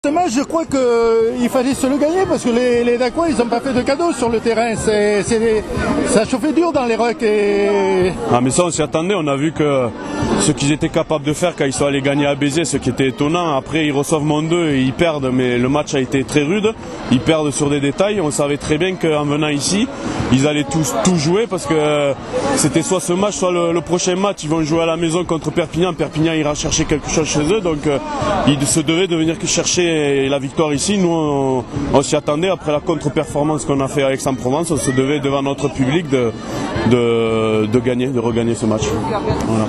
Ce match, je crois qu'il fallait se le gagner parce que les Dacois, ils n'ont pas fait de cadeaux sur le terrain. Ça a chauffé dur dans les rucks. Ah, mais ça, on s'y attendait. On a vu que ce qu'ils étaient capables de faire quand ils sont allés gagner à Béziers, ce qui était étonnant. Après, ils reçoivent Mont 2 et ils perdent, mais le match a été très rude. Ils perdent sur des détails. On savait très bien qu'en venant ici, ils allaient tout jouer parce que c'était soit ce match, soit le prochain match. Ils vont jouer à la maison contre Perpignan. Perpignan ira chercher quelque chose chez eux. Donc, ils se devaient de venir chercher la victoire ici. Nous, on s'y attendait. Après la contre-performance qu'on a fait à Aix-en-Provence, on se devait devant notre public de gagner, de regagner ce match. Voilà.